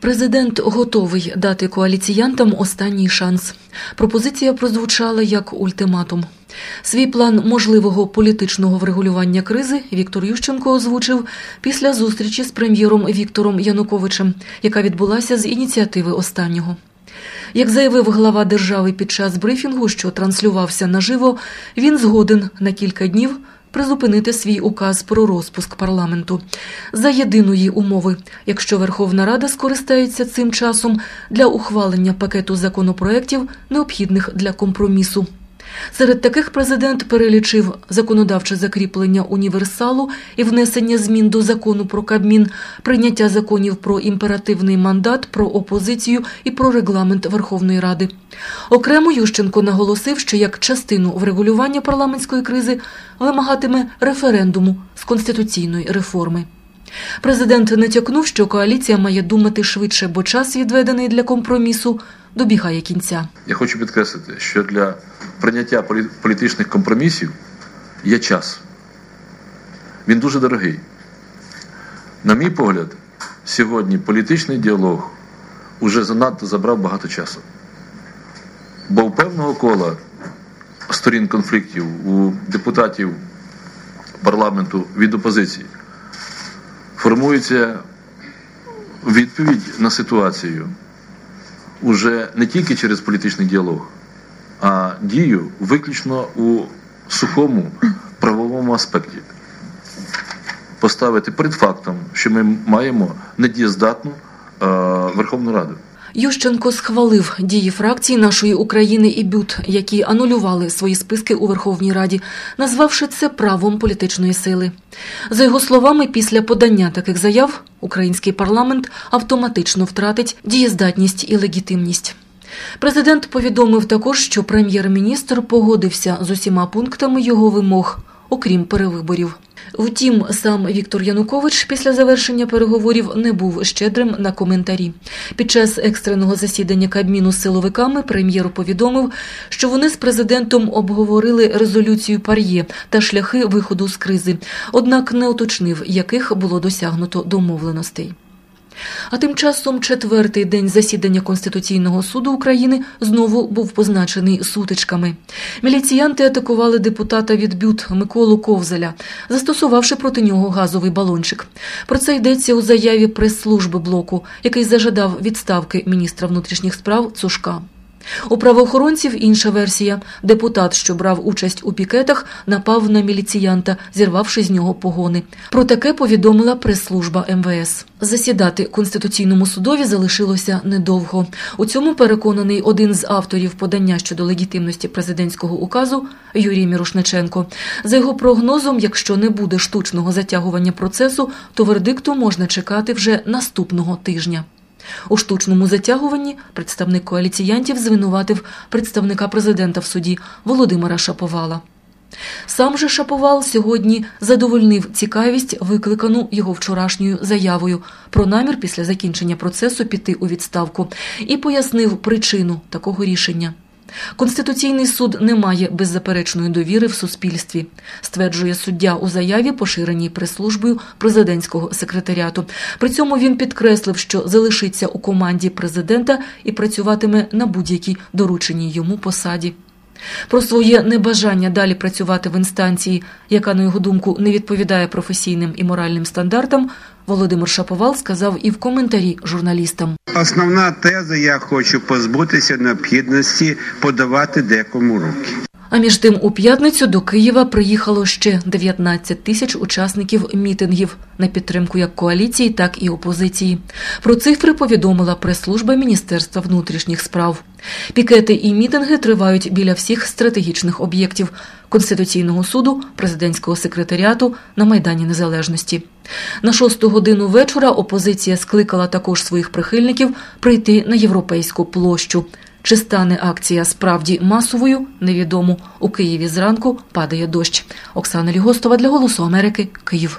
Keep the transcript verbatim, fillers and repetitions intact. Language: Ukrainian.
Президент готовий дати коаліціянтам останній шанс. Пропозиція прозвучала як ультиматум. Свій план можливого політичного врегулювання кризи Віктор Ющенко озвучив після зустрічі з прем'єром Віктором Януковичем, яка відбулася з ініціативи останнього. Як заявив глава держави під час брифінгу, що транслювався наживо, він згоден на кілька днів призупинити свій указ про розпуск парламенту за єдиної умови, якщо Верховна Рада скористається цим часом для ухвалення пакету законопроєктів, необхідних для компромісу. Серед таких президент перелічив законодавче закріплення універсалу і внесення змін до закону про Кабмін, прийняття законів про імперативний мандат, про опозицію і про регламент Верховної Ради. Окремо Ющенко наголосив, що як частину врегулювання парламентської кризи вимагатиме референдуму з конституційної реформи. Президент натякнув, що коаліція має думати швидше, бо час, відведений для компромісу, добігає кінця. Я хочу підкреслити, що для прийняття політичних компромісів є час. Він дуже дорогий. На мій погляд, сьогодні політичний діалог уже занадто забрав багато часу. Бо у певного кола сторін конфліктів, у депутатів парламенту від опозиції формується відповідь на ситуацію уже не тільки через політичний діалог, а дію виключно у сухому правовому аспекті. Поставити перед фактом, що ми маємо недієздатну е, Верховну Раду. Ющенко схвалив дії фракцій «Нашої України» і БЮТ, які анулювали свої списки у Верховній Раді, назвавши це правом політичної сили. За його словами, після подання таких заяв український парламент автоматично втратить дієздатність і легітимність. Президент повідомив також, що прем'єр-міністр погодився з усіма пунктами його вимог, окрім перевиборів. Втім, сам Віктор Янукович після завершення переговорів не був щедрим на коментарі. Під час екстреного засідання Кабміну з силовиками прем'єр повідомив, що вони з президентом обговорили резолюцію ПАРЄ та шляхи виходу з кризи, однак не уточнив, яких було досягнуто домовленостей. А тим часом четвертий день засідання Конституційного суду України знову був позначений сутичками. Міліціянти атакували депутата від БЮТ Миколу Ковзеля, застосувавши проти нього газовий балончик. Про це йдеться у заяві прес-служби блоку, який зажадав відставки міністра внутрішніх справ Цушка. У правоохоронців інша версія. Депутат, що брав участь у пікетах, напав на міліціянта, зірвавши з нього погони. Про таке повідомила прес-служба ем ве ес. Засідати Конституційному судові залишилося недовго. У цьому переконаний один з авторів подання щодо легітимності президентського указу Юрій Мірошниченко. За його прогнозом, якщо не буде штучного затягування процесу, то вердикту можна чекати вже наступного тижня. У штучному затягуванні представник коаліціянтів звинуватив представника президента в суді Володимира Шаповала. Сам же Шаповал сьогодні задовольнив цікавість, викликану його вчорашньою заявою про намір після закінчення процесу піти у відставку, і пояснив причину такого рішення. Конституційний суд не має беззаперечної довіри в суспільстві, стверджує суддя у заяві, поширеній прес-службою президентського секретаріату. При цьому він підкреслив, що залишиться у команді президента і працюватиме на будь-якій дорученій йому посаді. Про своє небажання далі працювати в інстанції, яка, на його думку, не відповідає професійним і моральним стандартам, Володимир Шаповал сказав і в коментарі журналістам. Основна теза – я хочу позбутися необхідності подавати декому руки. А між тим у п'ятницю до Києва приїхало ще дев'ятнадцять тисяч учасників мітингів на підтримку як коаліції, так і опозиції. Про цифри повідомила прес-служба Міністерства внутрішніх справ. Пікети і мітинги тривають біля всіх стратегічних об'єктів – Конституційного суду, президентського секретаріату, на Майдані Незалежності. На шосту годину вечора опозиція скликала також своїх прихильників прийти на Європейську площу. Чи стане акція справді масовою, невідомо. У Києві зранку падає дощ. Оксана Лігостова для «Голосу Америки», Київ.